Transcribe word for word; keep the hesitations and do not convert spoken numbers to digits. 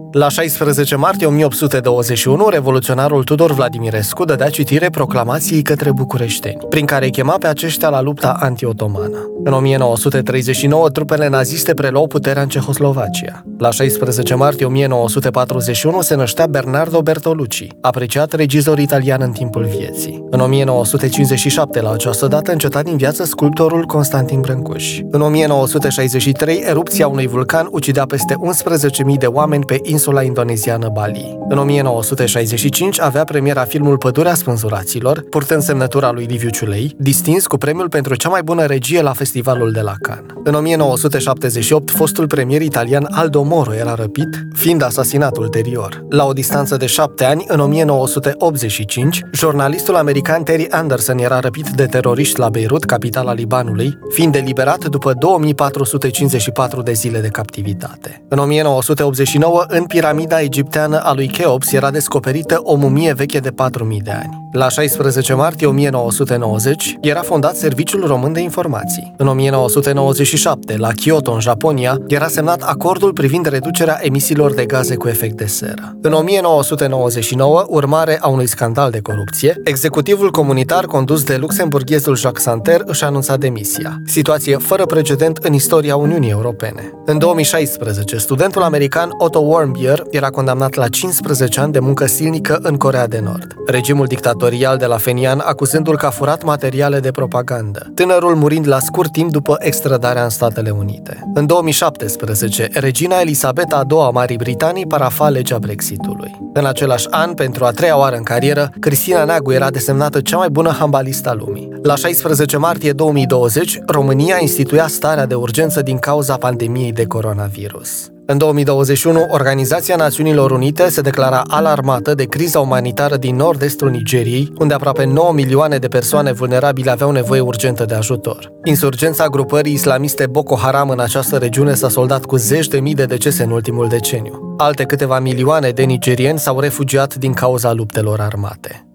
La șaisprezece martie o mie opt sute douăzeci și unu, revoluționarul Tudor Vladimirescu dădea citire proclamației către bucureșteni, prin care îi chema pe aceștia la lupta anti-otomană. În o mie nouă sute treizeci și nouă, trupele naziste preluau puterea în Cehoslovacia. La șaisprezece martie o mie nouă sute patruzeci și unu se năștea Bernardo Bertolucci, apreciat regizor italian în timpul vieții. În o mie nouă sute cincizeci și șapte, la această dată, înceta din viață sculptorul Constantin Brâncuș. În o mie nouă sute șaizeci și trei, erupția unui vulcan ucidea peste unsprezece mii de oameni pe insula indoneziană Bali. În o mie nouă sute șaizeci și cinci avea premiera filmul Pădurea spânzuraților, purtând semnătura lui Liviu Ciulei, distins cu premiul pentru cea mai bună regie la festivalul de la Cannes. În o mie nouă sute șaptezeci și opt, fostul premier italian Aldo Moro era răpit, fiind asasinat ulterior. La o distanță de șapte ani, în o mie nouă sute optzeci și cinci, jurnalistul american Terry Anderson era răpit de teroriști la Beirut, capitala Libanului, fiind eliberat după două mii patru sute cincizeci și patru de zile de captivitate. În o mie nouă sute optzeci și nouă, în piramida egipteană a lui Cheops era descoperită o mumie veche de patru mii de ani. La șaisprezece martie o mie nouă sute nouăzeci era fondat Serviciul Român de Informații. În o mie nouă sute nouăzeci și șapte, la Kyoto, în Japonia, era semnat acordul privind reducerea emisiilor de gaze cu efect de seră. În o mie nouă sute nouăzeci și nouă, urmare a unui scandal de corupție, executivul comunitar condus de luxemburghezul Jacques Santer își anunța demisia. Situație fără precedent în istoria Uniunii Europene. În două mii șaisprezece, studentul american Otto Warmbier era condamnat la cincisprezece ani de muncă silnică în Coreea de Nord. Regimul dictatorial de la Phenian acuzându-l că a furat materiale de propagandă, tânărul murind la scurt timp după extradarea în Statele Unite. În două mii șaptesprezece, regina Elisabeta a doua a Marii Britanii parafa legea Brexitului. În același an, pentru a treia oară în carieră, Cristina Neagu era desemnată cea mai bună handbalistă a lumii. La șaisprezece martie două mii douăzeci, România instituia starea de urgență din cauza pandemiei de coronavirus. În două mii douăzeci și unu, Organizația Națiunilor Unite se declara alarmată de criza umanitară din nord-estul Nigeriei, unde aproape nouă milioane de persoane vulnerabile aveau nevoie urgentă de ajutor. Insurgența grupării islamiste Boko Haram în această regiune s-a soldat cu zeci de mii de decese în ultimul deceniu. Alte câteva milioane de nigerieni s-au refugiat din cauza luptelor armate.